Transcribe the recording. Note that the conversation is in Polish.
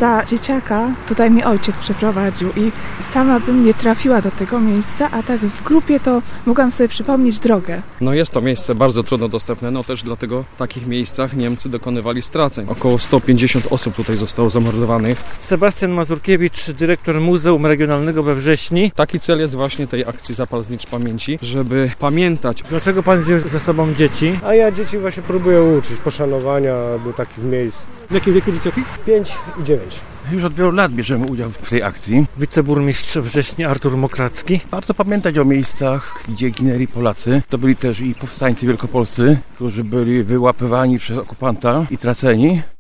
Za dzieciaka tutaj mnie ojciec przeprowadził i sama bym nie trafiła do tego miejsca, a tak w grupie to mogłam sobie przypomnieć drogę. No jest to miejsce bardzo trudno dostępne, no też dlatego w takich miejscach Niemcy dokonywali straceń. Około 150 osób tutaj zostało zamordowanych. Sebastian Mazurkiewicz, dyrektor Muzeum Regionalnego we Wrześni. Taki cel jest właśnie tej akcji Zapal Znicz Pamięci, żeby pamiętać. Dlaczego pan wziął ze sobą dzieci? A ja dzieci właśnie próbuję uczyć poszanowania do takich miejsc. W jakim wieku dzieciaki? 5 i 9. Już od wielu lat bierzemy udział w tej akcji. Wiceburmistrz Wrześni Artur Mokracki. Warto pamiętać o miejscach, gdzie ginęli Polacy. To byli też i powstańcy wielkopolscy, którzy byli wyłapywani przez okupanta i traceni.